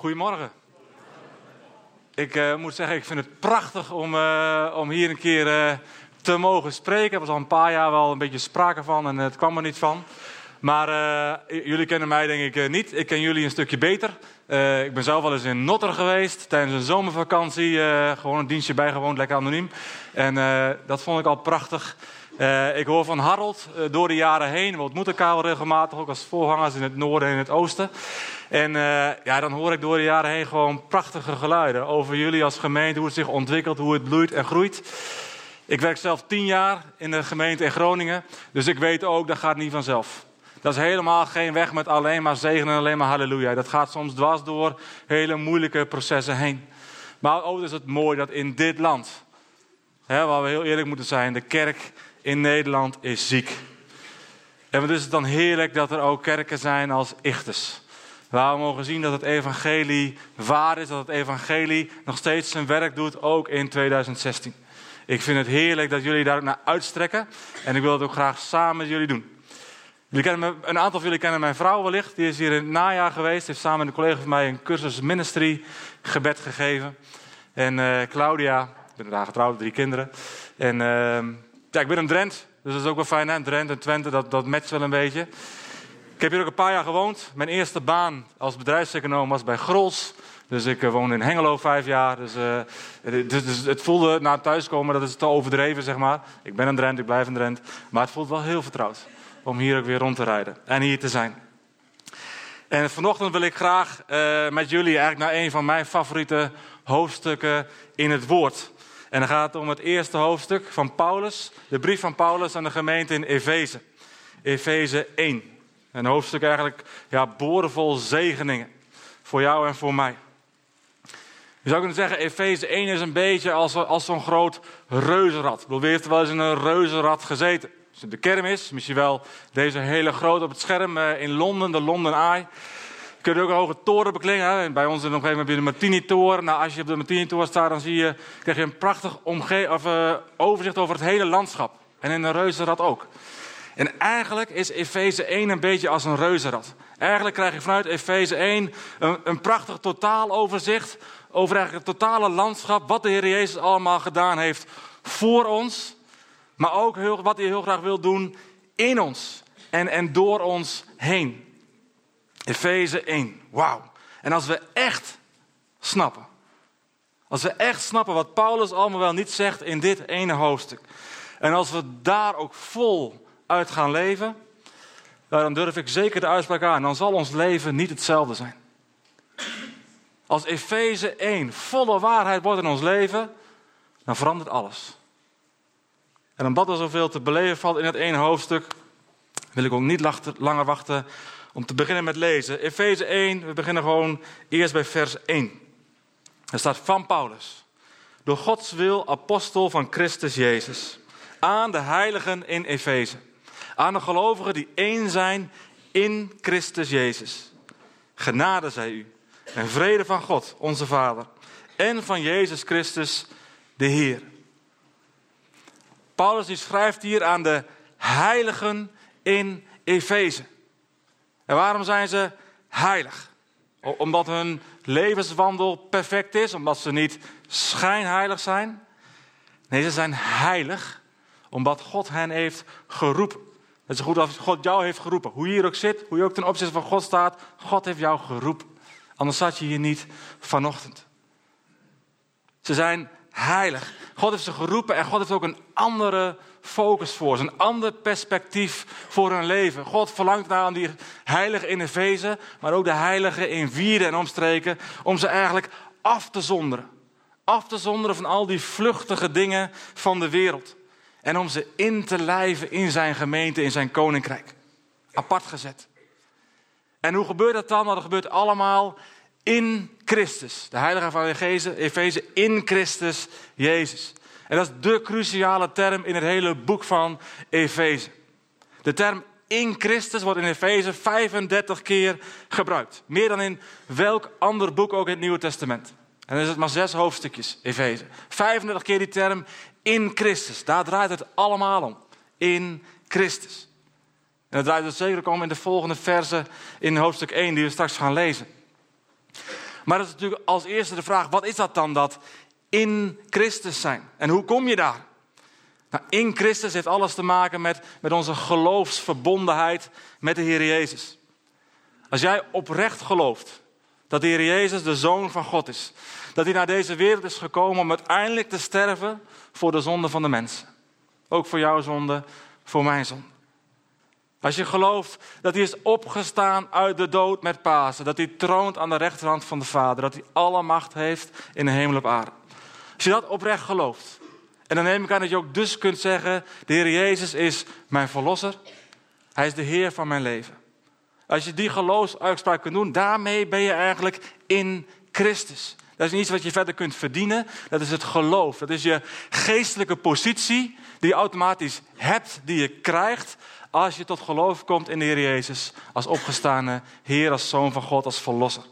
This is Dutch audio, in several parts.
Goedemorgen. Ik moet zeggen, ik vind het prachtig om hier een keer te mogen spreken. Er was al een paar jaar wel een beetje sprake van en het kwam er niet van. Maar jullie kennen mij denk ik niet. Ik ken jullie een stukje beter. Ik ben zelf wel eens in Notter geweest tijdens een zomervakantie. Gewoon een dienstje bijgewoond, lekker anoniem. En dat vond ik al prachtig. Ik hoor van Harold door de jaren heen. We ontmoeten elkaar wel regelmatig, ook als voorgangers in het noorden en in het oosten. En dan hoor ik door de jaren heen gewoon prachtige geluiden over jullie als gemeente. Hoe het zich ontwikkelt, hoe het bloeit en groeit. Ik werk zelf 10 jaar in de gemeente in Groningen. Dus ik weet ook, dat gaat niet vanzelf. Dat is helemaal geen weg met alleen maar zegen en alleen maar halleluja. Dat gaat soms dwars door hele moeilijke processen heen. Maar ook is het mooi dat in dit land, waar we heel eerlijk moeten zijn, de kerk in Nederland is ziek. En wat is het dan heerlijk dat er ook kerken zijn als Ichthus. Waar we mogen zien dat het evangelie waar is, dat het evangelie nog steeds zijn werk doet, ook in 2016. Ik vind het heerlijk dat jullie daar ook naar uitstrekken. En ik wil het ook graag samen met jullie doen. Een aantal van jullie kennen mijn vrouw wellicht. Die is hier in het najaar geweest. Heeft samen met een collega van mij een cursus ministry gebed gegeven. En Claudia, ik ben daar getrouwd, 3 kinderen. En ik ben een Drent. Dus dat is ook wel fijn, hè? Drent en Twente, dat matcht wel een beetje. Ik heb hier ook een paar jaar gewoond. Mijn eerste baan als bedrijfseconoom was bij Grols. Dus ik woonde in Hengelo 5 jaar. Dus het voelde na het thuiskomen, dat is te overdreven, zeg maar. Ik ben een Drent, ik blijf een Drent. Maar het voelt wel heel vertrouwd om hier ook weer rond te rijden en hier te zijn. En vanochtend wil ik graag met jullie eigenlijk naar een van mijn favoriete hoofdstukken in het woord. En dan gaat het om het eerste hoofdstuk van Paulus, de brief van Paulus aan de gemeente in Efeze. Efeze 1. Een hoofdstuk eigenlijk boordevol zegeningen voor jou en voor mij. Je zou kunnen zeggen, Efeze 1 is een beetje als zo'n groot reuzenrad. Wie heeft er wel eens in een reuzenrad gezeten? Als het de kermis, misschien wel deze hele grote op het scherm in Londen, de London Eye. Kun je ook een hoge toren beklimmen. Hè? Bij ons in de omgeving heb je de Martini-toren. Nou, als je op de Martini-toren staat, dan krijg je een prachtig overzicht over het hele landschap. En in een reuzenrad ook. En eigenlijk is Efeze 1 een beetje als een reuzenrad. Eigenlijk krijg je vanuit Efeze 1 een prachtig totaaloverzicht over eigenlijk het totale landschap. Wat de Heer Jezus allemaal gedaan heeft voor ons. Maar ook wat hij heel graag wil doen in ons en door ons heen. Efeze 1, wauw. En als we echt snappen wat Paulus allemaal wel niet zegt in dit ene hoofdstuk. En als we daar ook vol uit gaan leven, dan durf ik zeker de uitspraak aan. Dan zal ons leven niet hetzelfde zijn. Als Efeze 1 volle waarheid wordt in ons leven, dan verandert alles. En omdat er zoveel te beleven valt in het ene hoofdstuk, wil ik ook niet langer wachten om te beginnen met lezen. Efeze 1, we beginnen gewoon eerst bij vers 1. Er staat van Paulus. Door Gods wil apostel van Christus Jezus. Aan de heiligen in Efeze. Aan de gelovigen die één zijn in Christus Jezus. Genade zij u. En vrede van God, onze Vader. En van Jezus Christus, de Heer. Paulus die schrijft hier aan de heiligen in Efeze. En waarom zijn ze heilig? Omdat hun levenswandel perfect is? Omdat ze niet schijnheilig zijn? Nee, ze zijn heilig omdat God hen heeft geroepen. Het is goed als God jou heeft geroepen. Hoe je hier ook zit, hoe je ook ten opzichte van God staat. God heeft jou geroepen. Anders zat je hier niet vanochtend. Ze zijn heilig. God heeft ze geroepen en God heeft ook een andere focus voor ze. Een ander perspectief voor hun leven. God verlangt naar aan die heiligen in Efeze, maar ook de heiligen in Wierde en omstreken, om ze eigenlijk af te zonderen. Af te zonderen van al die vluchtige dingen van de wereld. En om ze in te lijven in zijn gemeente, in zijn koninkrijk. Apart gezet. En hoe gebeurt dat dan? Dat gebeurt allemaal in Christus. De heiligen van Efeze in Christus Jezus. En dat is de cruciale term in het hele boek van Efeze. De term in Christus wordt in Efeze 35 keer gebruikt. Meer dan in welk ander boek ook in het Nieuwe Testament. En dan is het maar 6 hoofdstukjes, Efeze. 35 keer die term in Christus. Daar draait het allemaal om. In Christus. En dat draait het zeker ook om in de volgende versen in hoofdstuk 1 die we straks gaan lezen. Maar dat is natuurlijk als eerste de vraag, wat is dat dan, dat in Christus zijn? En hoe kom je daar? Nou, in Christus heeft alles te maken met onze geloofsverbondenheid met de Heer Jezus. Als jij oprecht gelooft dat de Heer Jezus de Zoon van God is. Dat hij naar deze wereld is gekomen om uiteindelijk te sterven voor de zonde van de mensen. Ook voor jouw zonde, voor mijn zonde. Als je gelooft dat hij is opgestaan uit de dood met Pasen. Dat hij troont aan de rechterhand van de Vader. Dat hij alle macht heeft in de hemel op aarde. Als je dat oprecht gelooft. En dan neem ik aan dat je ook dus kunt zeggen, de Heer Jezus is mijn verlosser. Hij is de Heer van mijn leven. Als je die geloofsuitspraak kunt doen, daarmee ben je eigenlijk in Christus. Dat is niet iets wat je verder kunt verdienen. Dat is het geloof. Dat is je geestelijke positie die je automatisch hebt, die je krijgt als je tot geloof komt in de Heer Jezus. Als opgestane Heer, als Zoon van God, als verlosser.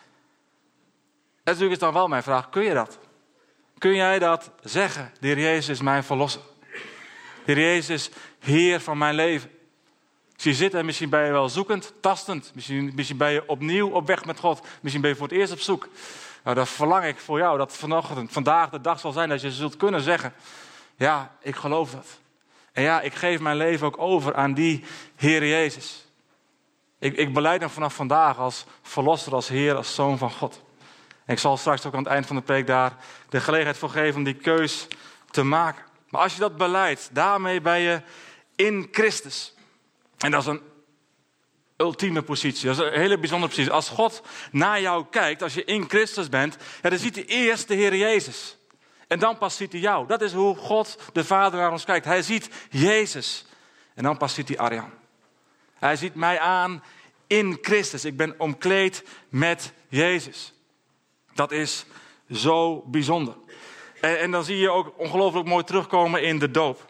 En natuurlijk is dan wel mijn vraag, kun je dat? Kun jij dat zeggen? De Heer Jezus is mijn verlosser. De Heer Jezus is Heer van mijn leven. Als je zit en misschien ben je wel zoekend, tastend. Misschien ben je opnieuw op weg met God. Misschien ben je voor het eerst op zoek. Nou, dan verlang ik voor jou dat vandaag de dag zal zijn dat je zult kunnen zeggen. Ja, ik geloof dat. En ja, ik geef mijn leven ook over aan die Heer Jezus. Ik belijd hem vanaf vandaag als verlosser, als Heer, als Zoon van God. En ik zal straks ook aan het eind van de preek daar de gelegenheid voor geven om die keus te maken. Maar als je dat beleidt, daarmee ben je in Christus. En dat is een ultieme positie. Dat is een hele bijzondere positie. Als God naar jou kijkt, als je in Christus bent, ja, dan ziet hij eerst de Heer Jezus. En dan pas ziet hij jou. Dat is hoe God de Vader naar ons kijkt. Hij ziet Jezus. En dan pas ziet hij Arjan. Hij ziet mij aan in Christus. Ik ben omkleed met Jezus. Dat is zo bijzonder. En dan zie je ook ongelooflijk mooi terugkomen in de doop.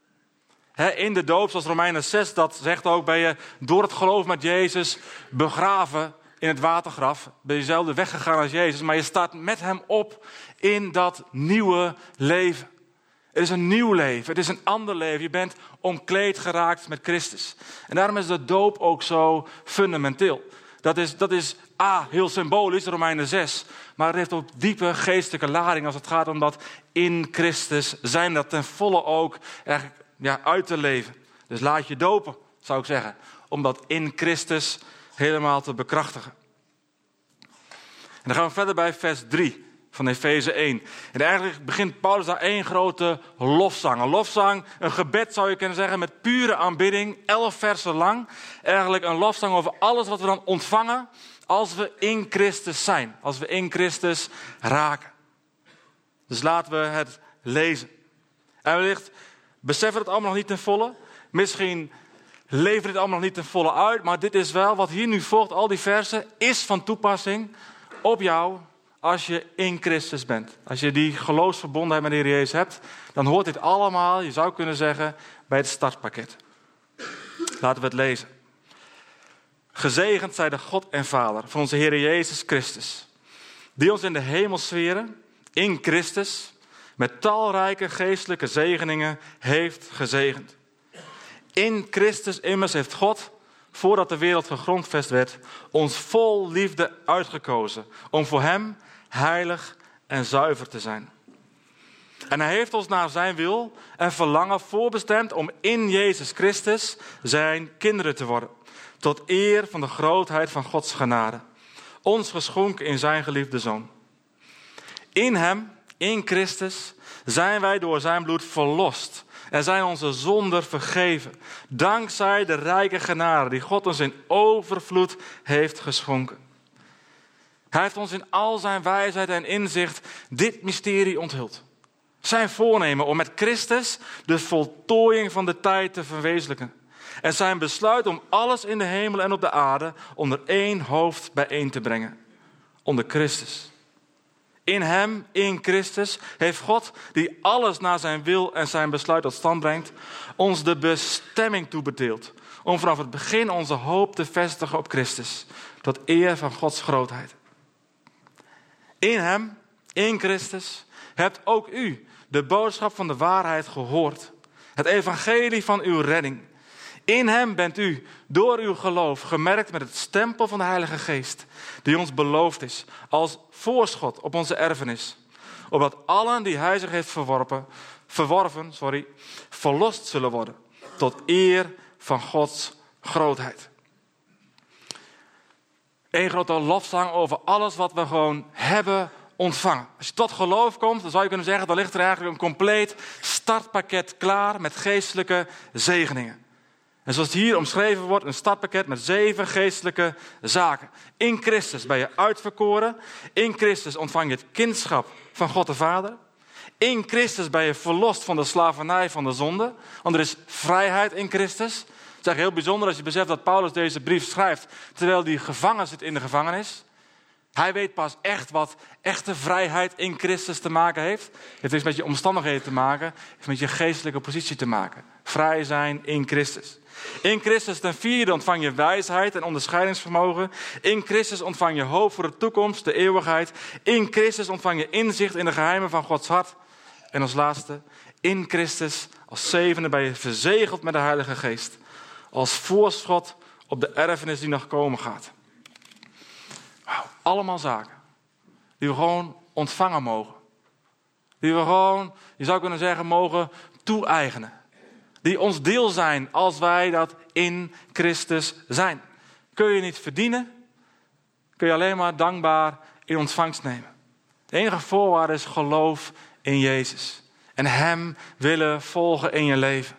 In de doop, zoals Romeinen 6 dat zegt ook, ben je door het geloof met Jezus begraven in het watergraf. Ben je dezelfde weggegaan als Jezus, maar je staat met hem op in dat nieuwe leven. Het is een nieuw leven, het is een ander leven. Je bent omkleed geraakt met Christus. En daarom is de doop ook zo fundamenteel. Dat is heel symbolisch, Romeinen 6. Maar het heeft ook diepe geestelijke lading als het gaat om dat in Christus zijn. Dat ten volle ook eigenlijk uit te leven. Dus laat je dopen, zou ik zeggen. Om dat in Christus helemaal te bekrachtigen. En dan gaan we verder bij vers 3 van Efeze 1. En eigenlijk begint Paulus daar één grote lofzang. Een lofzang, een gebed zou je kunnen zeggen, met pure aanbidding. 11 versen lang. Eigenlijk een lofzang over alles wat we dan ontvangen als we in Christus zijn. Als we in Christus raken. Dus laten we het lezen. En wellicht beseffen we het allemaal nog niet ten volle. Misschien leven we het allemaal nog niet ten volle uit. Maar dit is wel, wat hier nu volgt, al die versen, is van toepassing op jou als je in Christus bent. Als je die geloofsverbondenheid met de Heer Jezus hebt, dan hoort dit allemaal, je zou kunnen zeggen, bij het startpakket. Laten we het lezen. Gezegend zij de God en Vader van onze Heer Jezus Christus, die ons in de hemelsferen, in Christus, met talrijke geestelijke zegeningen heeft gezegend. In Christus immers heeft God, voordat de wereld gegrondvest werd, ons vol liefde uitgekozen om voor hem heilig en zuiver te zijn. En hij heeft ons naar zijn wil en verlangen voorbestemd om in Jezus Christus zijn kinderen te worden. Tot eer van de grootheid van Gods genade. Ons geschonken in zijn geliefde Zoon. In hem, in Christus, zijn wij door zijn bloed verlost. En zijn onze zonden vergeven. Dankzij de rijke genade die God ons in overvloed heeft geschonken. Hij heeft ons in al zijn wijsheid en inzicht dit mysterie onthuld. Zijn voornemen om met Christus de voltooiing van de tijd te verwezenlijken. En zijn besluit om alles in de hemel en op de aarde onder één hoofd bijeen te brengen. Onder Christus. In hem, in Christus, heeft God, die alles naar zijn wil en zijn besluit tot stand brengt, ons de bestemming toebedeeld. Om vanaf het begin onze hoop te vestigen op Christus. Tot eer van Gods grootheid. In hem, in Christus, hebt ook u de boodschap van de waarheid gehoord. Het evangelie van uw redding. In hem bent u door uw geloof gemerkt met het stempel van de Heilige Geest, die ons beloofd is als voorschot op onze erfenis. Opdat allen die hij zich heeft verworven, verlost zullen worden, tot eer van Gods grootheid. Eén grote lofzang over alles wat we gewoon hebben ontvangen. Als je tot geloof komt, dan zou je kunnen zeggen, dan ligt er eigenlijk een compleet startpakket klaar met geestelijke zegeningen. En zoals het hier omschreven wordt, een startpakket met 7 geestelijke zaken. In Christus ben je uitverkoren. In Christus ontvang je het kindschap van God de Vader. In Christus ben je verlost van de slavernij van de zonde. Want er is vrijheid in Christus. Het is eigenlijk heel bijzonder als je beseft dat Paulus deze brief schrijft terwijl hij gevangen zit in de gevangenis. Hij weet pas echt wat echte vrijheid in Christus te maken heeft. Het heeft niks met je omstandigheden te maken. Het heeft met je geestelijke positie te maken. Vrij zijn in Christus. In Christus ten vierde ontvang je wijsheid en onderscheidingsvermogen. In Christus ontvang je hoop voor de toekomst, de eeuwigheid. In Christus ontvang je inzicht in de geheimen van Gods hart. En als laatste, in Christus als zevende ben je verzegeld met de Heilige Geest. Als voorschot op de erfenis die nog komen gaat. Wauw, allemaal zaken die we gewoon ontvangen mogen. Die we gewoon, je zou kunnen zeggen, mogen toe-eigenen. Die ons deel zijn als wij dat in Christus zijn. Kun je niet verdienen, kun je alleen maar dankbaar in ontvangst nemen. De enige voorwaarde is geloof in Jezus. En hem willen volgen in je leven.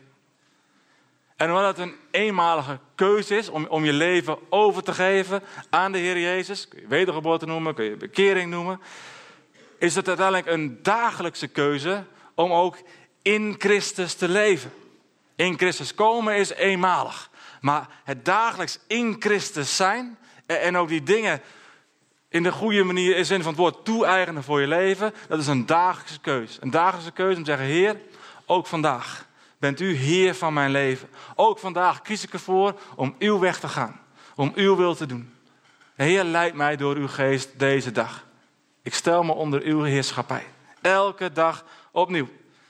En hoewel het een eenmalige keuze is om je leven over te geven aan de Heer Jezus. Kun je wedergeboorte noemen, kun je bekering noemen. Is het uiteindelijk een dagelijkse keuze om ook in Christus te leven. In Christus komen is eenmalig. Maar het dagelijks in Christus zijn en ook die dingen in de goede manier, in zin van het woord toe-eigenen voor je leven. Dat is een dagelijkse keuze. Een dagelijkse keuze om te zeggen, Heer, ook vandaag bent u Heer van mijn leven. Ook vandaag kies ik ervoor om uw weg te gaan. Om uw wil te doen. Heer, leid mij door uw geest deze dag. Ik stel me onder uw heerschappij. Elke dag opnieuw.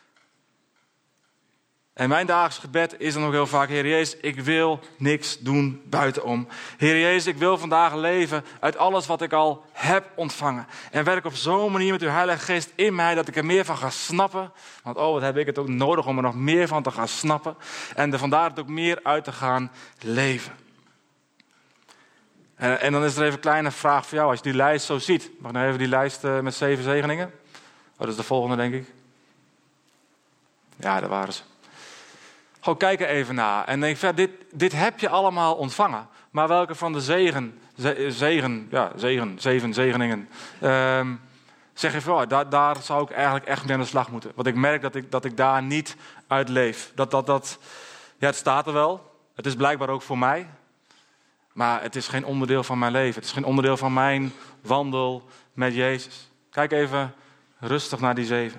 En mijn dagelijks gebed is dan ook heel vaak, Heer Jezus, ik wil niks doen buitenom. Heer Jezus, ik wil vandaag leven uit alles wat ik al heb ontvangen. En werk op zo'n manier met uw Heilige Geest in mij, dat ik er meer van ga snappen. Want wat heb ik het ook nodig om er nog meer van te gaan snappen. En er vandaar het ook meer uit te gaan leven. En dan is er even een kleine vraag voor jou, als je die lijst zo ziet. Mag ik nou even die lijst met 7 zegeningen? Oh, dat is de volgende, denk ik. Ja, daar waren ze. Gewoon kijk er even naar. En denk, dit heb je allemaal ontvangen. Maar welke van de 7 zegeningen, zeg je van, daar zou ik eigenlijk echt mee aan de slag moeten. Want ik merk dat ik daar niet uit leef. Het staat er wel. Het is blijkbaar ook voor mij. Maar het is geen onderdeel van mijn leven. Het is geen onderdeel van mijn wandel met Jezus. Kijk even rustig naar die 7.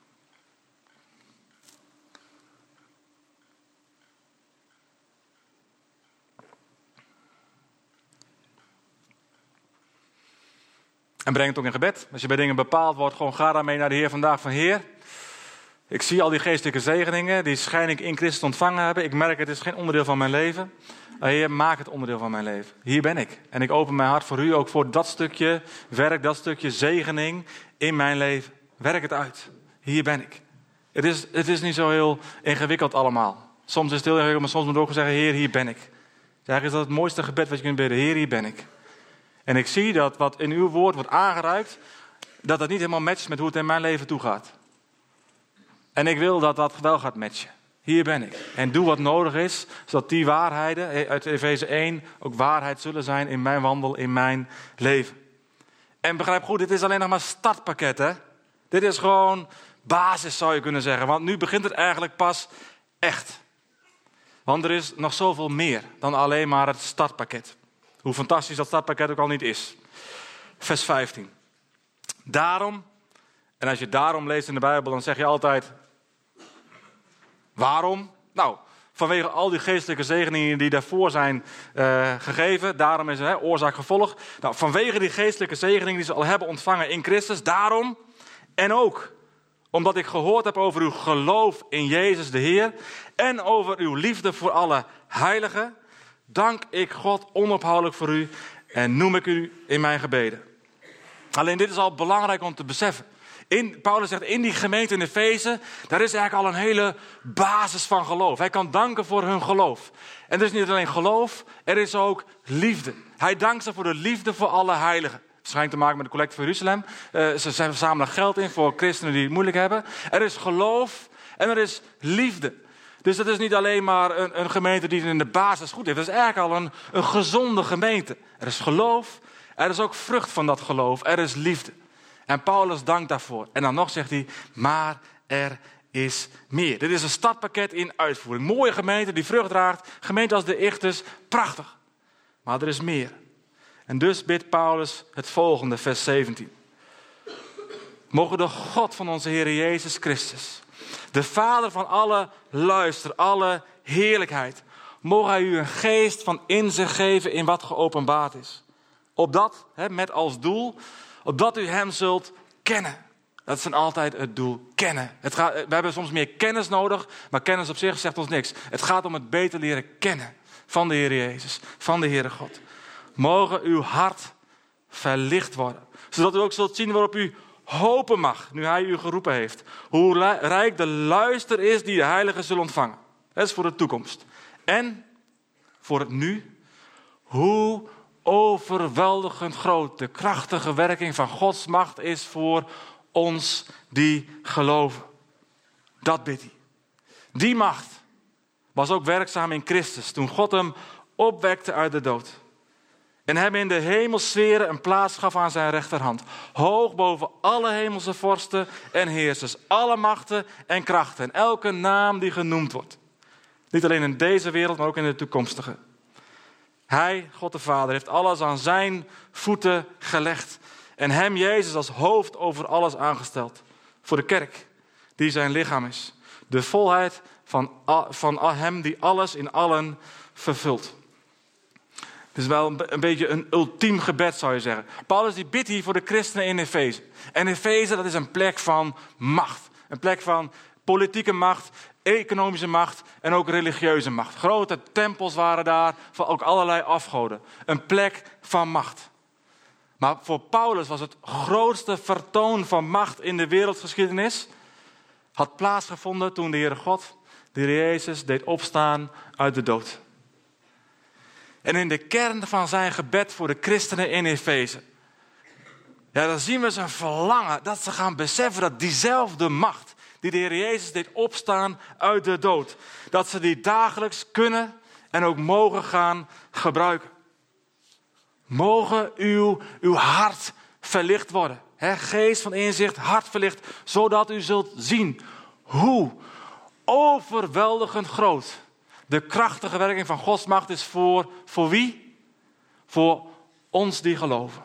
En breng het ook in gebed. Als je bij dingen bepaald wordt, gewoon ga daarmee naar de Heer vandaag. Van Heer, ik zie al die geestelijke zegeningen, die schijn ik in Christus ontvangen hebben. Ik merk, het is geen onderdeel van mijn leven. Heer, maak het onderdeel van mijn leven. Hier ben ik. En ik open mijn hart voor u, ook voor dat stukje werk, dat stukje zegening in mijn leven. Werk het uit. Hier ben ik. Het is niet zo heel ingewikkeld allemaal. Soms is het heel ingewikkeld, maar soms moet je ook zeggen, Heer, hier ben ik. Eigenlijk is dat het mooiste gebed wat je kunt bidden. Heer, hier ben ik. En ik zie dat wat in uw woord wordt aangereikt, dat dat niet helemaal matcht met hoe het in mijn leven toegaat. En ik wil dat dat wel gaat matchen. Hier ben ik. En doe wat nodig is, zodat die waarheden uit Efeze 1 ook waarheid zullen zijn in mijn wandel, in mijn leven. En begrijp goed, dit is alleen nog maar startpakket, hè? Dit is gewoon basis, zou je kunnen zeggen. Want nu begint het eigenlijk pas echt. Want er is nog zoveel meer dan alleen maar het startpakket. Hoe fantastisch dat startpakket ook al niet is. Vers 15. Daarom, en als je daarom leest in de Bijbel, dan zeg je altijd, waarom? Nou, vanwege al die geestelijke zegeningen die daarvoor zijn gegeven. Daarom is het oorzaak-gevolg. Nou, vanwege die geestelijke zegeningen die ze al hebben ontvangen in Christus. Daarom en ook Omdat ik gehoord heb over uw geloof in Jezus de Heer en over uw liefde voor alle heiligen, dank ik God onophoudelijk voor u en noem ik u in mijn gebeden. Alleen dit is al belangrijk om te beseffen. Paulus zegt, in die gemeente in Efeze, daar is eigenlijk al een hele basis van geloof. Hij kan danken voor hun geloof. En er is niet alleen geloof, er is ook liefde. Hij dankt ze voor de liefde voor alle heiligen. Waarschijnlijk te maken met de collecte voor Jeruzalem. Ze verzamelen geld in voor christenen die het moeilijk hebben. Er is geloof en er is liefde. Dus dat is niet alleen maar een gemeente die het in de basis goed heeft. Dat is eigenlijk al een gezonde gemeente. Er is geloof, er is ook vrucht van dat geloof, er is liefde. En Paulus dankt daarvoor. En dan nog zegt hij, maar er is meer. Dit is een startpakket in uitvoering. Mooie gemeente die vrucht draagt. Gemeente als de Ichthus, prachtig. Maar er is meer. En dus bidt Paulus het volgende, vers 17. Mogen de God van onze Heer Jezus Christus, de Vader van alle luister, alle heerlijkheid, mogen hij u een geest van inzicht geven in wat geopenbaard is. Opdat, met als doel, opdat u hem zult kennen. Dat is dan altijd het doel, kennen. We hebben soms meer kennis nodig, maar kennis op zich zegt ons niks. Het gaat om het beter leren kennen van de Heer Jezus, van de Heere God. Mogen uw hart verlicht worden, zodat u ook zult zien waarop u hopen mag, nu hij u geroepen heeft. Hoe rijk de luister is die de heiligen zullen ontvangen. Dat is voor de toekomst. En voor het nu, hoe overweldigend groot de krachtige werking van Gods macht is voor ons die geloven. Dat bidt hij. Die macht was ook werkzaam in Christus toen God hem opwekte uit de dood. En hem in de hemelsferen een plaats gaf aan zijn rechterhand. Hoog boven alle hemelse vorsten en heersers. Alle machten en krachten. En elke naam die genoemd wordt. Niet alleen in deze wereld, maar ook in de toekomstige. Hij, God de Vader, heeft alles aan zijn voeten gelegd. En hem, Jezus, als hoofd over alles aangesteld. Voor de kerk, die zijn lichaam is. De volheid van hem die alles in allen vervult. Het is wel een beetje een ultiem gebed, zou je zeggen. Paulus die bidt hier voor de christenen in Efeze. En Efeze, dat is een plek van macht. Een plek van politieke macht, economische macht en ook religieuze macht. Grote tempels waren daar, voor ook allerlei afgoden. Een plek van macht. Maar voor Paulus was het grootste vertoon van macht in de wereldgeschiedenis had plaatsgevonden toen de Heere God, de Heer Jezus, deed opstaan uit de dood. En in de kern van zijn gebed voor de christenen in Efeze, ja, dan zien we zijn verlangen dat ze gaan beseffen dat diezelfde macht die de Heer Jezus deed opstaan uit de dood, dat ze die dagelijks kunnen en ook mogen gaan gebruiken. Mogen uw hart verlicht worden. Geest van inzicht, hart verlicht, zodat u zult zien hoe overweldigend groot de krachtige werking van Gods macht is voor wie? Voor ons die geloven.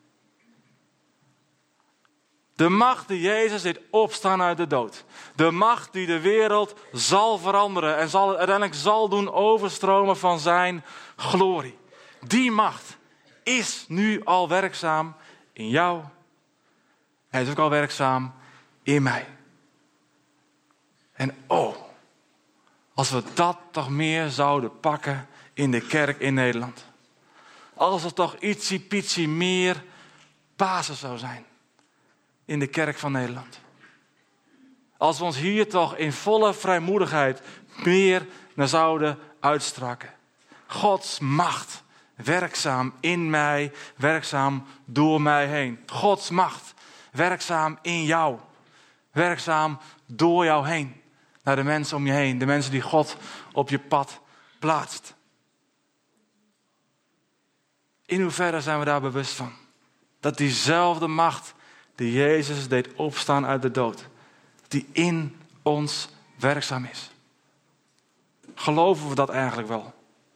De macht die Jezus deed opstaan uit de dood. De macht die de wereld zal veranderen en uiteindelijk zal doen overstromen van zijn glorie. Die macht is nu al werkzaam in jou. Hij is ook al werkzaam in mij. En als we dat toch meer zouden pakken in de kerk in Nederland. Als er toch ietsiepietsie meer basis zou zijn in de kerk van Nederland. Als we ons hier toch in volle vrijmoedigheid meer naar zouden uitstrakken. Gods macht werkzaam in mij, werkzaam door mij heen. Gods macht werkzaam in jou, werkzaam door jou heen. Naar de mensen om je heen, de mensen die God op je pad plaatst. In hoeverre zijn we daar bewust van? Dat diezelfde macht die Jezus deed opstaan uit de dood, die in ons werkzaam is. Geloven we dat eigenlijk wel?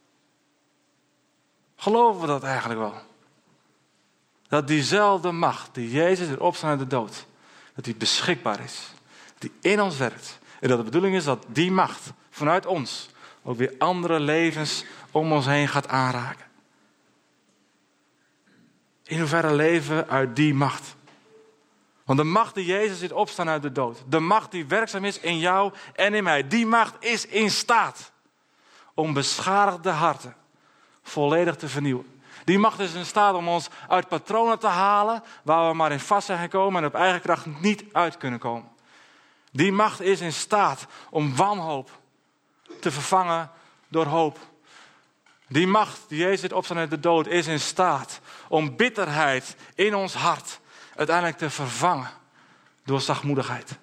Geloven we dat eigenlijk wel? Dat diezelfde macht die Jezus deed opstaan uit de dood, dat die beschikbaar is, die in ons werkt. En dat de bedoeling is dat die macht vanuit ons ook weer andere levens om ons heen gaat aanraken. In hoeverre leven we uit die macht? Want de macht die Jezus ziet opstaan uit de dood, de macht die werkzaam is in jou en in mij, die macht is in staat om beschadigde harten volledig te vernieuwen. Die macht is in staat om ons uit patronen te halen waar we maar in vast zijn gekomen en op eigen kracht niet uit kunnen komen. Die macht is in staat om wanhoop te vervangen door hoop. Die macht die Jezus ziet opstaan uit de dood is in staat om bitterheid in ons hart uiteindelijk te vervangen door zachtmoedigheid.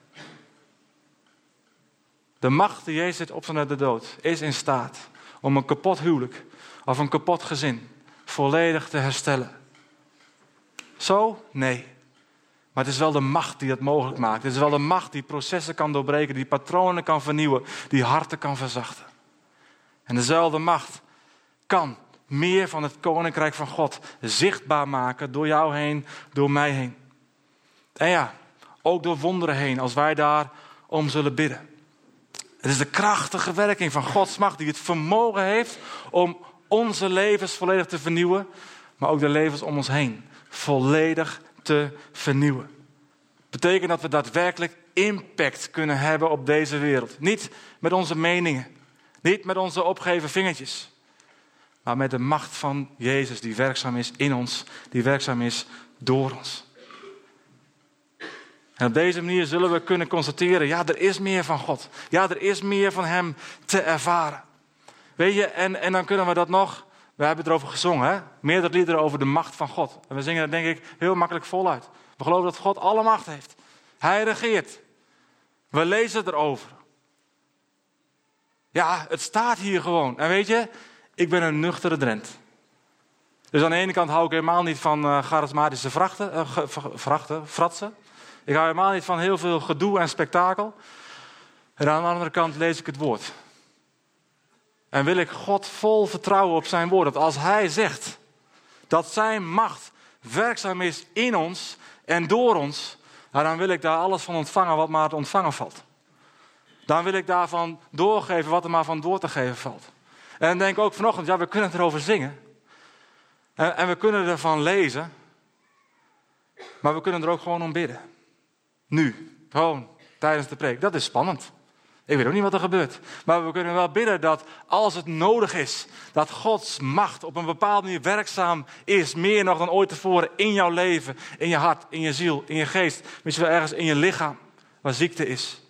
De macht die Jezus ziet opstaan uit de dood is in staat om een kapot huwelijk of een kapot gezin volledig te herstellen. Zo? Nee. Maar het is wel de macht die dat mogelijk maakt. Het is wel de macht die processen kan doorbreken, die patronen kan vernieuwen, die harten kan verzachten. En dezelfde macht kan meer van het koninkrijk van God zichtbaar maken door jou heen, door mij heen. En ja, ook door wonderen heen, als wij daarom zullen bidden. Het is de krachtige werking van Gods macht die het vermogen heeft om onze levens volledig te vernieuwen, maar ook de levens om ons heen volledig te vernieuwen. Dat betekent dat we daadwerkelijk impact kunnen hebben op deze wereld. Niet met onze meningen, niet met onze opgeheven vingertjes, maar met de macht van Jezus die werkzaam is in ons, die werkzaam is door ons. En op deze manier zullen we kunnen constateren, ja, er is meer van God. Ja, er is meer van Hem te ervaren. Weet je, en dan kunnen we dat nog, we hebben erover gezongen, hè? Meerdere liederen over de macht van God. En we zingen dat denk ik heel makkelijk voluit. We geloven dat God alle macht heeft. Hij regeert. We lezen erover. Ja, het staat hier gewoon. En weet je, ik ben een nuchtere Drent. Dus aan de ene kant hou ik helemaal niet van charismatische fratsen. Ik hou helemaal niet van heel veel gedoe en spektakel. En aan de andere kant lees ik het woord. En wil ik God vol vertrouwen op zijn woord. Dat als hij zegt dat zijn macht werkzaam is in ons en door ons, dan wil ik daar alles van ontvangen wat maar te ontvangen valt. Dan wil ik daarvan doorgeven wat er maar van door te geven valt. En dan denk ik ook vanochtend, ja, we kunnen erover zingen. En we kunnen ervan lezen. Maar we kunnen er ook gewoon om bidden. Nu, gewoon tijdens de preek. Dat is spannend. Ik weet ook niet wat er gebeurt. Maar we kunnen wel bidden dat als het nodig is, dat Gods macht op een bepaalde manier werkzaam is. Meer nog dan ooit tevoren in jouw leven, in je hart, in je ziel, in je geest. Misschien wel ergens in je lichaam, waar ziekte is.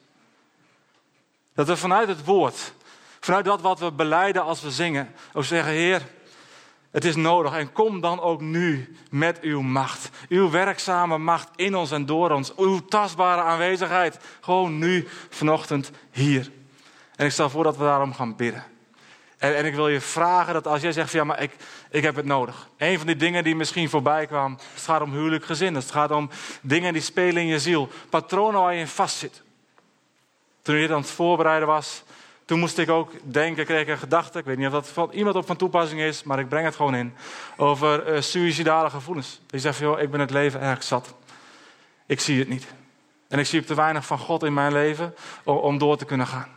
Dat we vanuit het woord, vanuit dat wat we belijden als we zingen, ook zeggen, Heer, het is nodig en kom dan ook nu met uw macht. Uw werkzame macht in ons en door ons. Uw tastbare aanwezigheid. Gewoon nu, vanochtend, hier. En ik stel voor dat we daarom gaan bidden. En ik wil je vragen dat als jij zegt, ja, maar ik heb het nodig. Een van die dingen die misschien voorbij kwam, het gaat om huwelijk, gezin. Het gaat om dingen die spelen in je ziel. Patronen waar je in vast zit. Toen ik dit aan het voorbereiden was, toen moest ik ook denken, kreeg ik een gedachte, ik weet niet of dat van iemand op van toepassing is, maar ik breng het gewoon in, over suïcidale gevoelens. Die zegt, joh, ik ben het leven erg zat. Ik zie het niet. En ik zie ook te weinig van God in mijn leven om door te kunnen gaan.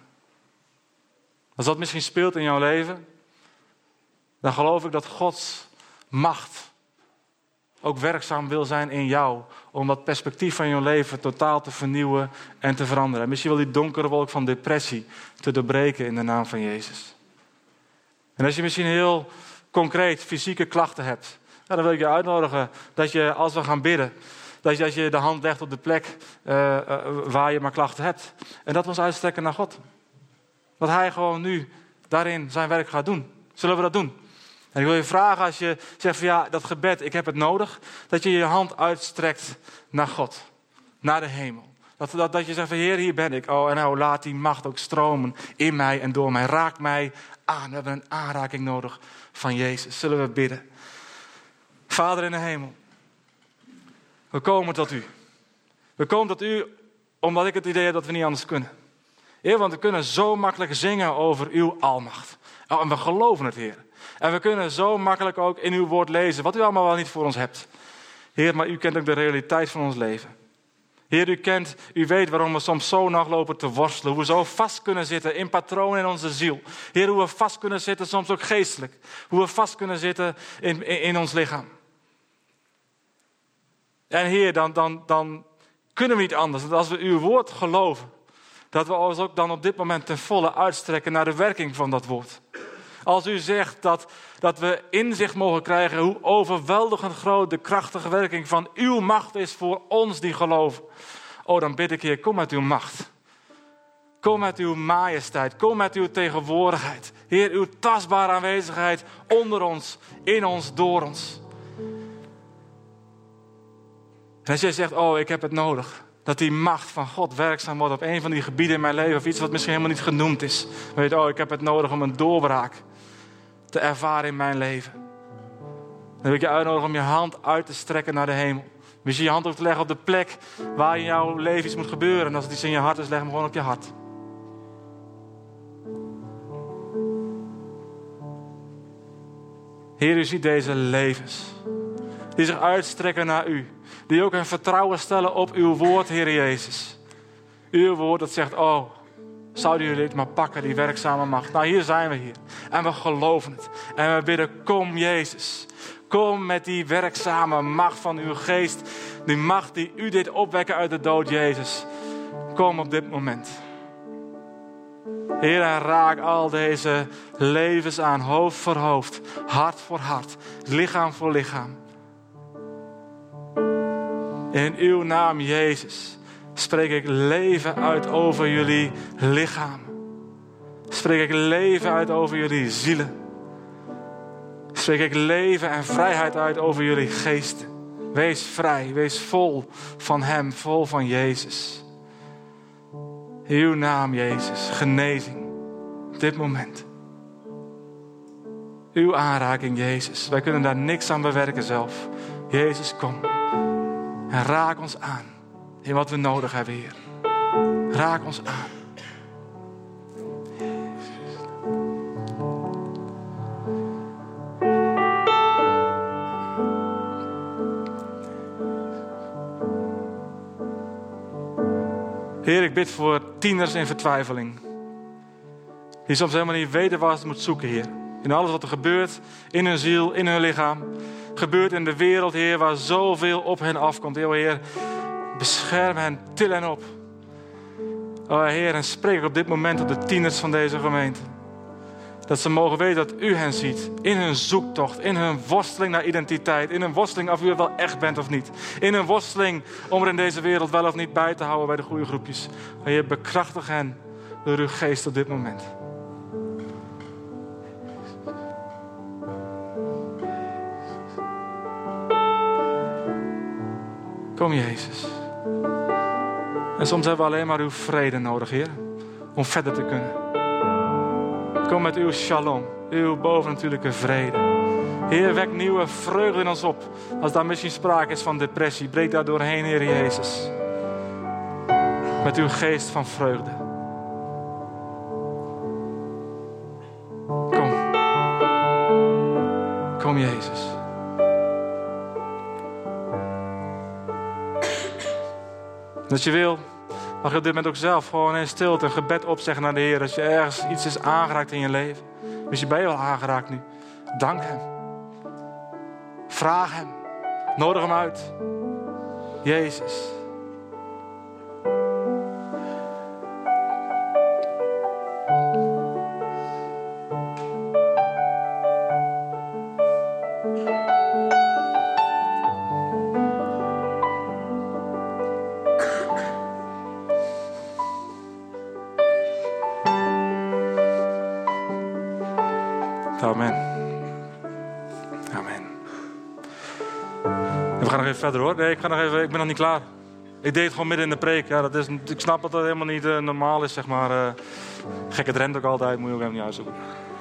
Als dat misschien speelt in jouw leven, dan geloof ik dat Gods macht ook werkzaam wil zijn in jou. Om dat perspectief van je leven totaal te vernieuwen en te veranderen. En misschien wel die donkere wolk van depressie te doorbreken in de naam van Jezus. En als je misschien heel concreet fysieke klachten hebt, dan wil ik je uitnodigen dat je, als we gaan bidden, dat je de hand legt op de plek waar je maar klachten hebt. En dat we ons uitstrekken naar God. Dat Hij gewoon nu daarin zijn werk gaat doen. Zullen we dat doen? En ik wil je vragen, als je zegt van ja, dat gebed, ik heb het nodig, dat je je hand uitstrekt naar God, naar de hemel. Dat je zegt van Heer, hier ben ik. Oh, en nou laat die macht ook stromen in mij en door mij. Raak mij aan. We hebben een aanraking nodig van Jezus. Zullen we bidden? Vader in de hemel, we komen tot u. We komen tot u omdat ik het idee heb dat we niet anders kunnen. Heer, want we kunnen zo makkelijk zingen over uw almacht. Oh, en we geloven het, Heer. En we kunnen zo makkelijk ook in uw woord lezen wat u allemaal wel niet voor ons hebt. Heer, maar u kent ook de realiteit van ons leven. Heer, u weet waarom we soms zo nog lopen te worstelen. Hoe we zo vast kunnen zitten in patronen in onze ziel. Heer, hoe we vast kunnen zitten, soms ook geestelijk. Hoe we vast kunnen zitten in ons lichaam. En Heer, dan kunnen we niet anders dan als we uw woord geloven, dat we ons ook dan op dit moment ten volle uitstrekken naar de werking van dat woord. Als u zegt dat we inzicht mogen krijgen hoe overweldigend groot de krachtige werking van uw macht is voor ons die geloven. Oh, dan bid ik, Heer, kom met uw macht. Kom met uw majesteit, kom met uw tegenwoordigheid. Heer, uw tastbare aanwezigheid onder ons, in ons, door ons. En als jij zegt, oh, ik heb het nodig. Dat die macht van God werkzaam wordt op een van die gebieden in mijn leven. Of iets wat misschien helemaal niet genoemd is. Weet je, oh, ik heb het nodig om een doorbraak te ervaren in mijn leven. Dan wil ik je uitnodigen om je hand uit te strekken naar de hemel. Misschien je hand ook te leggen op de plek waar in jouw leven iets moet gebeuren. En als het iets in je hart is, leg hem gewoon op je hart. Heer, u ziet deze levens. Die zich uitstrekken naar u. Die ook hun vertrouwen stellen op uw woord, Heer Jezus. Uw woord dat zegt, oh, zouden jullie dit maar pakken, die werkzame macht. Nou, hier zijn we hier. En we geloven het. En we bidden, kom Jezus. Kom met die werkzame macht van uw geest. Die macht die u deed opwekken uit de dood, Jezus. Kom op dit moment. Heer, en raak al deze levens aan, hoofd voor hoofd, hart voor hart, lichaam voor lichaam. In uw naam, Jezus, spreek ik leven uit over jullie lichaam. Spreek ik leven uit over jullie zielen. Spreek ik leven en vrijheid uit over jullie geesten. Wees vrij, wees vol van Hem, vol van Jezus. In uw naam, Jezus, genezing. Op dit moment. Uw aanraking, Jezus. Wij kunnen daar niks aan bewerken zelf. Jezus, kom. En raak ons aan in wat we nodig hebben, Heer. Raak ons aan. Heer, ik bid voor tieners in vertwijfeling. Die soms helemaal niet weten waar ze moeten zoeken, Heer. In alles wat er gebeurt, in hun ziel, in hun lichaam. Gebeurt in de wereld, Heer, waar zoveel op hen afkomt. Heer, bescherm hen, til hen op. Oh, Heer, en spreek op dit moment op de tieners van deze gemeente. Dat ze mogen weten dat u hen ziet. In hun zoektocht, in hun worsteling naar identiteit. In hun worsteling of u er wel echt bent of niet. In hun worsteling om er in deze wereld wel of niet bij te houden bij de goede groepjes. Maar Heer, bekrachtig hen door uw geest op dit moment. Kom Jezus. En soms hebben we alleen maar uw vrede nodig, Heer. Om verder te kunnen. Kom met uw shalom. Uw bovennatuurlijke vrede. Heer, wek nieuwe vreugde in ons op. Als daar misschien sprake is van depressie. Breek daar doorheen, Heer Jezus. Met uw geest van vreugde. Kom. Kom Jezus. Als je wil, mag je op dit moment ook zelf gewoon in stilte een gebed opzeggen naar de Heer. Als je ergens iets is aangeraakt in je leven. Misschien ben je wel aangeraakt nu. Dank Hem. Vraag Hem. Nodig Hem uit. Jezus. Amen. Amen. We gaan nog even verder hoor. Nee, ik ben nog niet klaar. Ik deed het gewoon midden in de preek. Ja, ik snap dat dat helemaal niet normaal is, zeg maar. Gekke rent ook altijd, moet je ook helemaal niet uitzoeken.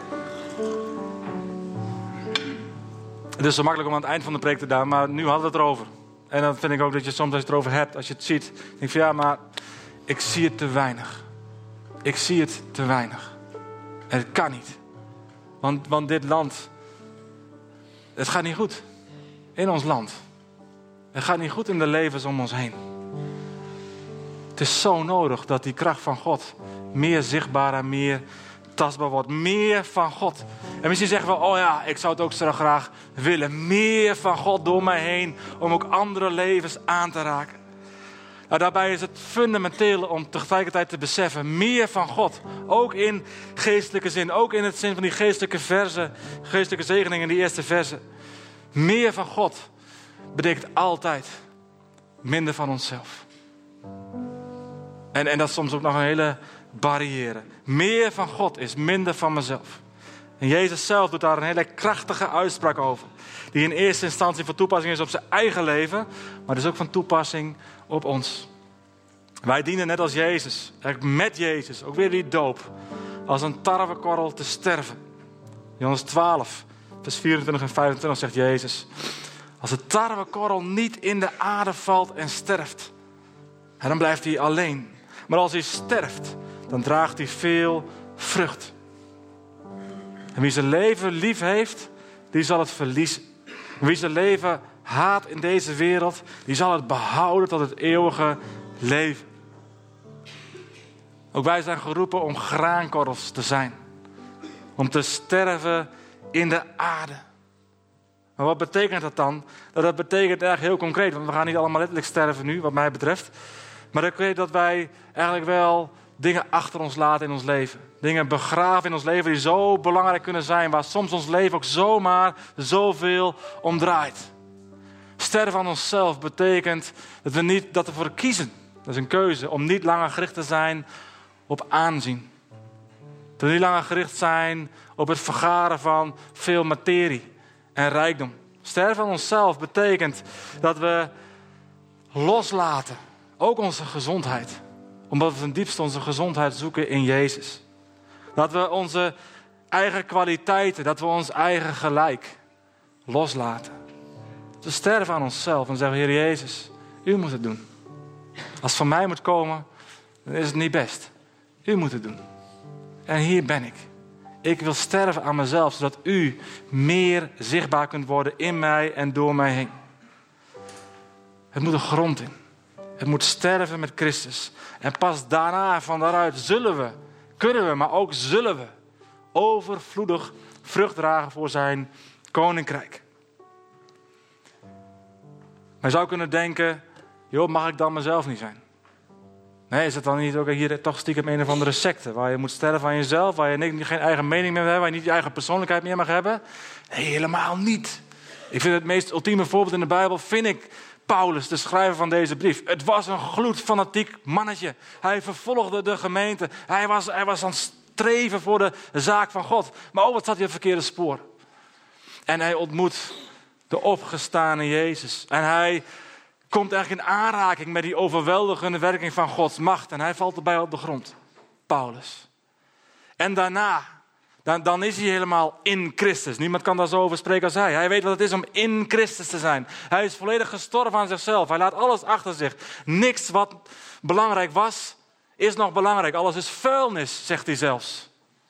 Het is zo makkelijk om aan het eind van de preek te doen, maar nu hadden we het erover. En dan vind ik ook dat je soms als je het erover hebt, als je het ziet, denk ik van ja, maar ik zie het te weinig. Ik zie het te weinig. En het kan niet. Want dit land, het gaat niet goed. In ons land. Het gaat niet goed in de levens om ons heen. Het is zo nodig dat die kracht van God meer zichtbaar en meer tastbaar wordt. Meer van God. En misschien zeggen we, oh ja, ik zou het ook zo graag willen. Meer van God door mij heen om ook andere levens aan te raken. Nou, daarbij is het fundamenteel om tegelijkertijd te beseffen, meer van God. Ook in geestelijke zin, ook in het zin van die geestelijke zegeningen in die eerste versen. Meer van God betekent altijd minder van onszelf. En dat is soms ook nog een hele barrière. Meer van God is minder van mezelf. En Jezus zelf doet daar een hele krachtige uitspraak over. Die in eerste instantie van toepassing is op zijn eigen leven. Maar dus ook van toepassing op ons. Wij dienen net als Jezus. Eigenlijk met Jezus. Ook weer die doop. Als een tarwekorrel te sterven. Johannes 12 vers 24 en 25 zegt Jezus. Als de tarwekorrel niet in de aarde valt en sterft. Dan blijft hij alleen. Maar als hij sterft. Dan draagt hij veel vrucht. En wie zijn leven lief heeft, die zal het verliezen. En wie zijn leven haat in deze wereld, die zal het behouden tot het eeuwige leven. Ook wij zijn geroepen om graankorrels te zijn. Om te sterven in de aarde. Maar wat betekent dat dan? Dat betekent eigenlijk heel concreet, want we gaan niet allemaal letterlijk sterven nu, wat mij betreft. Maar dat betekent dat wij eigenlijk wel dingen achter ons laten in ons leven. Dingen begraven in ons leven die zo belangrijk kunnen zijn. Waar soms ons leven ook zomaar zoveel om draait. Sterven aan onszelf betekent dat we ervoor kiezen. Dat is een keuze om niet langer gericht te zijn op aanzien. Dat we niet langer gericht zijn op het vergaren van veel materie en rijkdom. Sterven aan onszelf betekent dat we loslaten. Ook onze gezondheid. Omdat we ten diepste onze gezondheid zoeken in Jezus. Dat we onze eigen kwaliteiten, dat we ons eigen gelijk loslaten. We sterven aan onszelf en zeggen, Heer Jezus, u moet het doen. Als het van mij moet komen, dan is het niet best. U moet het doen. En hier ben ik. Ik wil sterven aan mezelf, zodat u meer zichtbaar kunt worden in mij en door mij heen. Het moet een grond in. Het moet sterven met Christus. En pas daarna, van daaruit, kunnen we, maar ook zullen we overvloedig vrucht dragen voor zijn koninkrijk. Maar je zou kunnen denken, joh, mag ik dan mezelf niet zijn? Nee, is het dan niet ook hier toch stiekem een of andere secte, waar je moet sterven aan jezelf, waar je geen eigen mening meer hebt, waar je niet je eigen persoonlijkheid meer mag hebben? Nee, helemaal niet. Ik vind het meest ultieme voorbeeld in de Bijbel, vind ik Paulus, de schrijver van deze brief. Het was een gloedfanatiek mannetje. Hij vervolgde de gemeente. Hij was aan het streven voor de zaak van God. Maar wat zat hij op het verkeerde spoor. En hij ontmoet de opgestane Jezus. En hij komt eigenlijk in aanraking met die overweldigende werking van Gods macht. En hij valt erbij op de grond. Paulus. En daarna, dan is hij helemaal in Christus. Niemand kan daar zo over spreken als hij. Hij weet wat het is om in Christus te zijn. Hij is volledig gestorven aan zichzelf. Hij laat alles achter zich. Niks wat belangrijk was, is nog belangrijk. Alles is vuilnis, zegt hij zelfs.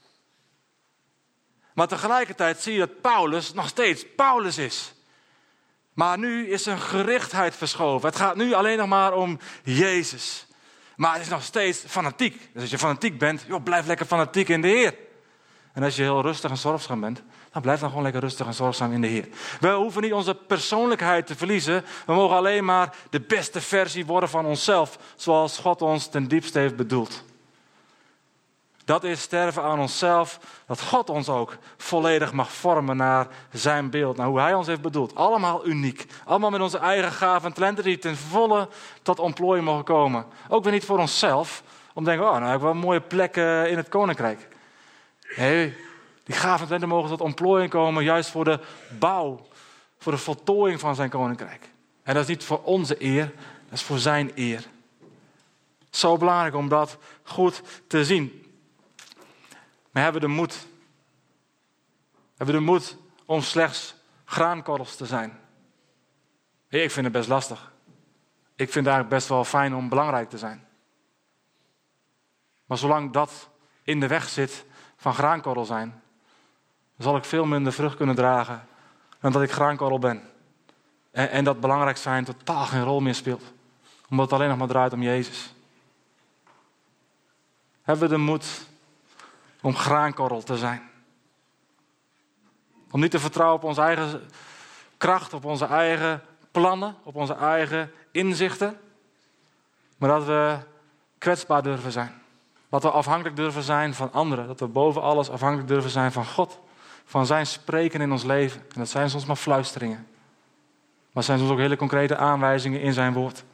Maar tegelijkertijd zie je dat Paulus nog steeds Paulus is. Maar nu is zijn gerichtheid verschoven. Het gaat nu alleen nog maar om Jezus. Maar het is nog steeds fanatiek. Dus als je fanatiek bent, joh, blijf lekker fanatiek in de Heer. En als je heel rustig en zorgzaam bent, dan blijf dan gewoon lekker rustig en zorgzaam in de Heer. We hoeven niet onze persoonlijkheid te verliezen. We mogen alleen maar de beste versie worden van onszelf, zoals God ons ten diepste heeft bedoeld. Dat is sterven aan onszelf, dat God ons ook volledig mag vormen naar zijn beeld, naar hoe hij ons heeft bedoeld. Allemaal uniek, allemaal met onze eigen gaven en talenten die ten volle tot ontplooiing mogen komen. Ook weer niet voor onszelf, om te denken, nou heb ik wel een mooie plek in het koninkrijk. Nee, die gaven en talenten mogen tot ontplooiing komen, juist voor de bouw, voor de voltooiing van zijn koninkrijk. En dat is niet voor onze eer, dat is voor zijn eer. Zo belangrijk om dat goed te zien. Maar hebben we de moed? Hebben we de moed om slechts graankorrels te zijn? Ik vind het best lastig. Ik vind het eigenlijk best wel fijn om belangrijk te zijn. Maar zolang dat in de weg zit van graankorrel zijn, dan zal ik veel minder vrucht kunnen dragen dan dat ik graankorrel ben. En dat belangrijk zijn totaal geen rol meer speelt. Omdat het alleen nog maar draait om Jezus. Hebben we de moed om graankorrel te zijn? Om niet te vertrouwen op onze eigen kracht, op onze eigen plannen, op onze eigen inzichten. Maar dat we kwetsbaar durven zijn. Dat we afhankelijk durven zijn van anderen. Dat we boven alles afhankelijk durven zijn van God. Van zijn spreken in ons leven. En dat zijn soms maar fluisteringen. Maar het zijn soms ook hele concrete aanwijzingen in zijn woord.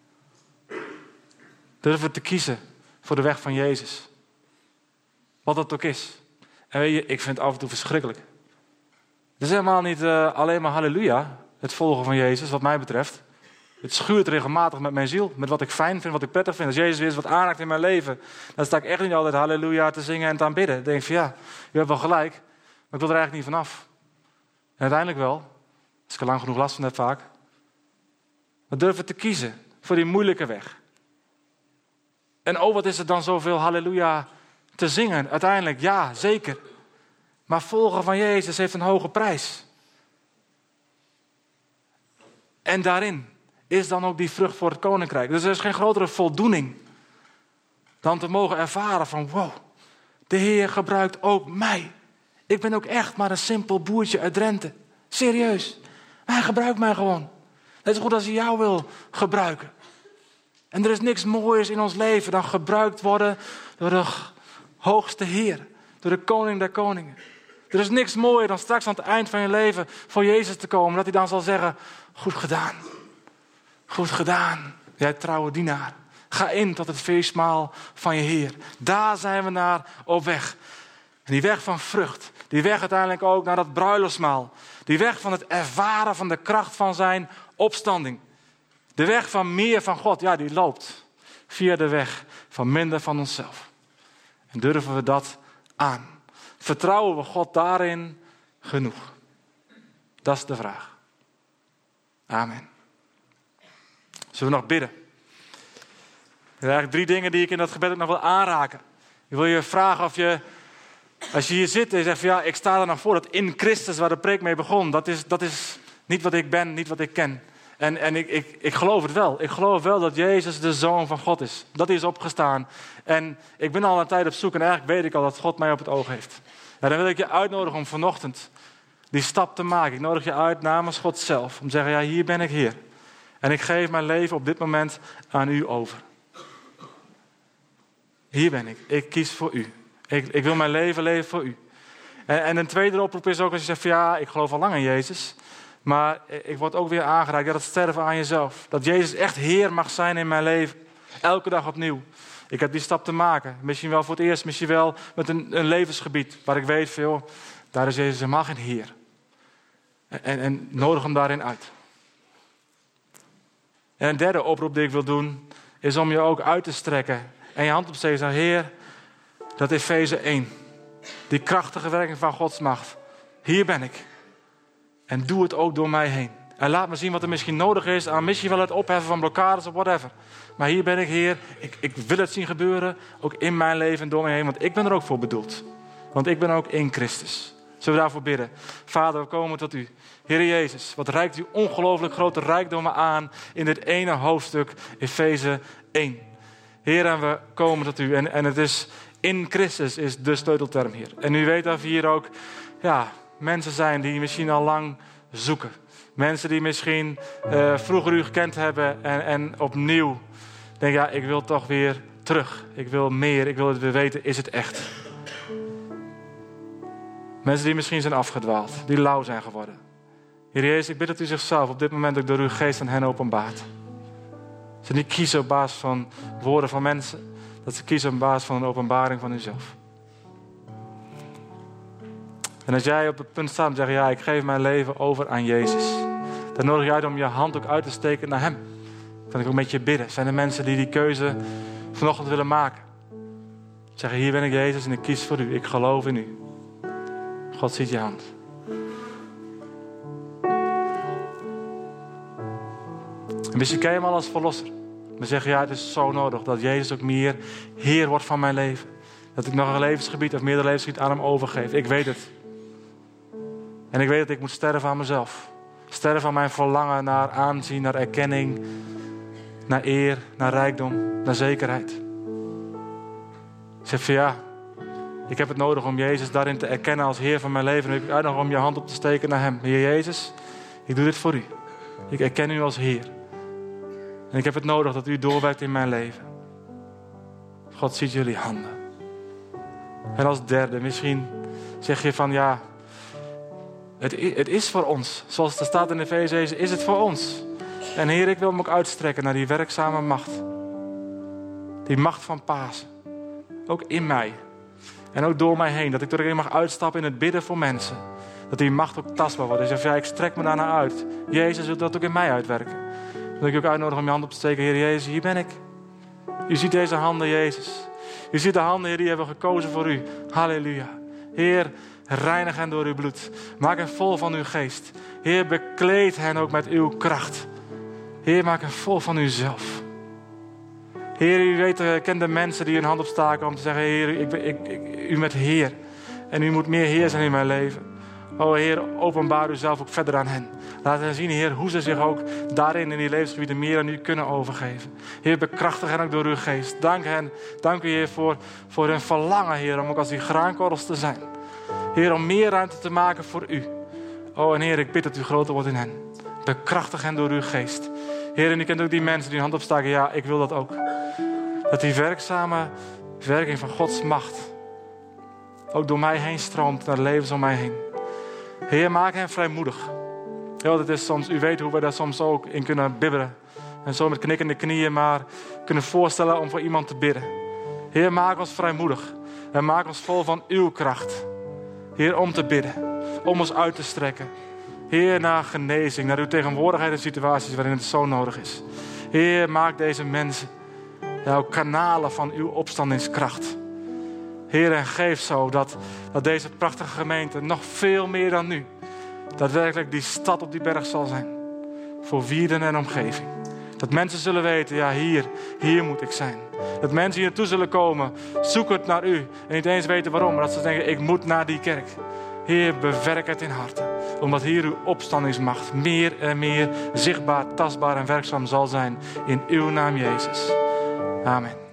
Durven te kiezen voor de weg van Jezus. Wat dat ook is. En weet je, ik vind het af en toe verschrikkelijk. Het is helemaal niet alleen maar halleluja, het volgen van Jezus, wat mij betreft. Het schuurt regelmatig met mijn ziel, met wat ik fijn vind, wat ik prettig vind. Als Jezus weer eens wat aanraakt in mijn leven, dan sta ik echt niet altijd halleluja te zingen en te aanbidden. Dan denk ik van ja, u hebt wel gelijk, maar ik wil er eigenlijk niet vanaf. En uiteindelijk wel, als ik er lang genoeg last van heb vaak. We durven te kiezen voor die moeilijke weg. En oh, wat is er dan zoveel halleluja te zingen? Uiteindelijk, ja, zeker. Maar volgen van Jezus heeft een hoge prijs. En daarin is dan ook die vrucht voor het koninkrijk. Dus er is geen grotere voldoening dan te mogen ervaren van wow, de Heer gebruikt ook mij. Ik ben ook echt maar een simpel boertje uit Drenthe. Serieus. Maar hij gebruikt mij gewoon. Net zo goed als hij jou wil gebruiken. En er is niks moois in ons leven dan gebruikt worden door de hoogste Heer. Door de koning der koningen. Er is niks mooier dan straks aan het eind van je leven voor Jezus te komen. Dat hij dan zal zeggen, goed gedaan. Goed gedaan, jij trouwe dienaar. Ga in tot het feestmaal van je Heer. Daar zijn we naar op weg. En die weg van vrucht. Die weg uiteindelijk ook naar dat bruiloftsmaal. Die weg van het ervaren van de kracht van zijn opstanding. De weg van meer van God, ja, die loopt via de weg van minder van onszelf. En durven we dat aan? Vertrouwen we God daarin genoeg? Dat is de vraag. Amen. Zullen we nog bidden? Er zijn eigenlijk 3 dingen die ik in dat gebed ook nog wil aanraken. Ik wil je vragen of je, als je hier zit en je zegt van ja, ik sta er nog voor dat in Christus waar de preek mee begon. Dat is niet wat ik ben, niet wat ik ken. En ik geloof het wel. Ik geloof wel dat Jezus de Zoon van God is. Dat hij is opgestaan. En ik ben al een tijd op zoek en eigenlijk weet ik al dat God mij op het oog heeft. Ja, dan wil ik je uitnodigen om vanochtend die stap te maken. Ik nodig je uit namens God zelf. Om te zeggen, ja, hier ben ik Heer. En ik geef mijn leven op dit moment aan u over. Hier ben ik. Ik kies voor u. Ik wil mijn leven voor u. En een tweede oproep is ook als je zegt van ja, ik geloof al lang in Jezus. Maar ik word ook weer aangeraakt. Dat het sterven aan jezelf. Dat Jezus echt Heer mag zijn in mijn leven. Elke dag opnieuw. Ik heb die stap te maken. Misschien wel voor het eerst. Misschien wel met een levensgebied. Waar ik weet veel. Daar is Jezus helemaal geen Heer. En nodig hem daarin uit. En een derde oproep die ik wil doen. Is om je ook uit te strekken. En je hand op te steken en zeggen. Heer. Dat is Efeze 1. Die krachtige werking van Gods macht. Hier ben ik. En doe het ook door mij heen. En laat me zien wat er misschien nodig is. Aan misschien wel het opheffen van blokkades of whatever. Maar hier ben ik, Heer. Ik wil het zien gebeuren. Ook in mijn leven en door mij heen. Want ik ben er ook voor bedoeld. Want ik ben ook in Christus. Zullen we daarvoor bidden? Vader, we komen tot u. Heer Jezus, wat reikt u ongelooflijk grote rijkdommen aan in dit ene hoofdstuk, Efeze 1. Heer, en we komen tot u. En het is in Christus is de sleutelterm, Heer. En u weet dat we hier ook mensen zijn die misschien al lang zoeken. Mensen die misschien vroeger u gekend hebben en opnieuw denken, ja, ik wil toch weer terug. Ik wil meer, ik wil het weer weten, is het echt? Mensen die misschien zijn afgedwaald, die lauw zijn geworden. Heer Jezus, ik bid dat u zichzelf op dit moment ook door uw geest aan hen openbaart. Ze niet kiezen op basis van woorden van mensen, dat ze kiezen op basis van een openbaring van uzelf. En als jij op het punt staat om te zeggen, ja, ik geef mijn leven over aan Jezus. Dan nodig je uit om je hand ook uit te steken naar hem. Dan kan ik ook met je bidden. Zijn er mensen die keuze vanochtend willen maken? Zeggen, hier ben ik Jezus en ik kies voor u. Ik geloof in u. God ziet je hand. En misschien ken je hem al als verlosser. Maar zeg, ja, het is zo nodig dat Jezus ook meer Heer wordt van mijn leven. Dat ik nog een levensgebied of meerdere levensgebied aan hem overgeef. Ik weet het. En ik weet dat ik moet sterven aan mezelf. Sterven aan mijn verlangen naar aanzien, naar erkenning, naar eer, naar rijkdom, naar zekerheid. Ik zeg van ja, ik heb het nodig om Jezus daarin te erkennen als Heer van mijn leven. En ik uitnodig om je hand op te steken naar hem. Heer Jezus, ik doe dit voor u. Ik erken u als Heer. En ik heb het nodig dat u doorwerkt in mijn leven. God ziet jullie handen. En als derde, misschien zeg je van ja, het is voor ons. Zoals er staat in Efeze, is het voor ons. En Heer, ik wil hem ook uitstrekken naar die werkzame macht. Die macht van Pasen. Ook in mij. En ook door mij heen. Dat ik erin mag uitstappen in het bidden voor mensen. Dat die macht ook tastbaar wordt. Dus je zegt, ja, ik strek me daarnaar uit. Jezus wil dat ook in mij uitwerken. Dan wil ik je ook uitnodigen om je hand op te steken. Heer Jezus, hier ben ik. U ziet deze handen, Jezus. U ziet de handen, Heer, die hebben gekozen voor u. Halleluja. Heer, reinig hen door uw bloed. Maak hen vol van uw geest. Heer, bekleed hen ook met uw kracht. Heer, maak hen vol van uzelf. Heer, u weet, kent de mensen die hun hand opstaken om te zeggen, Heer, u bent Heer. En u moet meer Heer zijn in mijn leven. O Heer, openbaar u zelf ook verder aan hen. Laat hen zien, Heer, hoe ze zich ook daarin in die levensgebieden meer aan u kunnen overgeven. Heer, bekrachtig hen ook door uw geest. Dank u, Heer, voor hun verlangen, Heer, om ook als die graankorrels te zijn. Heer, om meer ruimte te maken voor u. O en Heer, ik bid dat u groter wordt in hen. Bekrachtig hen door uw geest. Heer, en u kent ook die mensen die hun hand opstaken. Ja, ik wil dat ook. Dat die werkzame werking van Gods macht ook door mij heen stroomt naar de levens om mij heen. Heer, maak hen vrijmoedig. Ja, dat is soms, u weet hoe we daar soms ook in kunnen bibberen. En zo met knikkende knieën maar kunnen voorstellen om voor iemand te bidden. Heer, maak ons vrijmoedig. En maak ons vol van uw kracht. Heer, om te bidden. Om ons uit te strekken. Heer, naar genezing. Naar uw tegenwoordigheid in situaties waarin het zo nodig is. Heer, maak deze mensen ook kanalen van uw opstandingskracht. Heer, en geef zo dat deze prachtige gemeente nog veel meer dan nu daadwerkelijk die stad op die berg zal zijn. Voor Wierden en omgeving. Dat mensen zullen weten, ja, hier moet ik zijn. Dat mensen hier naartoe zullen komen, zoekend naar u. En niet eens weten waarom, maar dat ze denken, ik moet naar die kerk. Heer, bewerk het in harten. Omdat hier uw opstandingsmacht meer en meer zichtbaar, tastbaar en werkzaam zal zijn. In uw naam, Jezus. Amen.